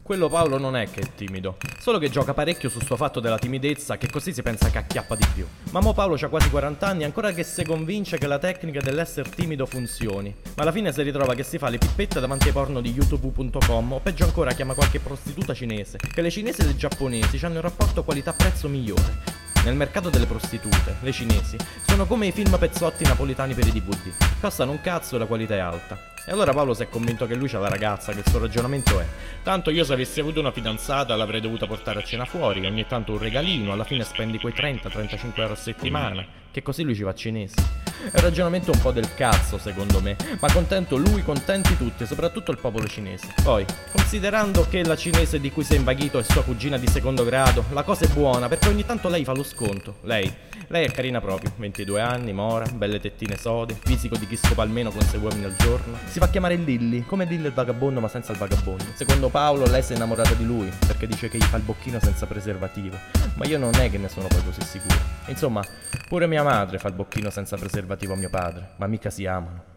Quello Paolo non è che è timido, solo che gioca parecchio su sto fatto della timidezza, che così si pensa che acchiappa di più. Ma mo Paolo c'ha quasi 40 anni ancora che si convince che la tecnica dell'essere timido funzioni, ma alla fine si ritrova che si fa le pippette davanti ai porno di youtube.com, o peggio ancora chiama qualche prostituta cinese, che le cinesi e le giapponesi hanno un rapporto qualità-prezzo migliore. Nel mercato delle prostitute, le cinesi, sono come i film pezzotti napoletani per i DVD. Costano un cazzo e la qualità è alta. E allora Paolo si è convinto che lui c'ha la ragazza, che il suo ragionamento è: tanto io se avessi avuto una fidanzata l'avrei dovuta portare a cena fuori, ogni tanto un regalino, alla fine spendi quei 30-35 euro a settimana, che così lui ci va a cinesi. È un ragionamento un po' del cazzo secondo me, ma contento lui, contenti tutti, soprattutto il popolo cinese. Poi, considerando che la cinese di cui si è invaghito è sua cugina di secondo grado, la cosa è buona perché ogni tanto lei fa lo sconto. Lei è carina proprio, 22 anni, mora, belle tettine sode, fisico di chi scopa almeno con 6 uomini al giorno. Si fa chiamare Lilly, come Lilly il vagabondo ma senza il vagabondo. Secondo Paolo lei si è innamorata di lui, perché dice che gli fa il bocchino senza preservativo. Ma io non è che ne sono poi così sicuro. Insomma, pure mia madre fa il bocchino senza preservativo a mio padre, ma mica si amano.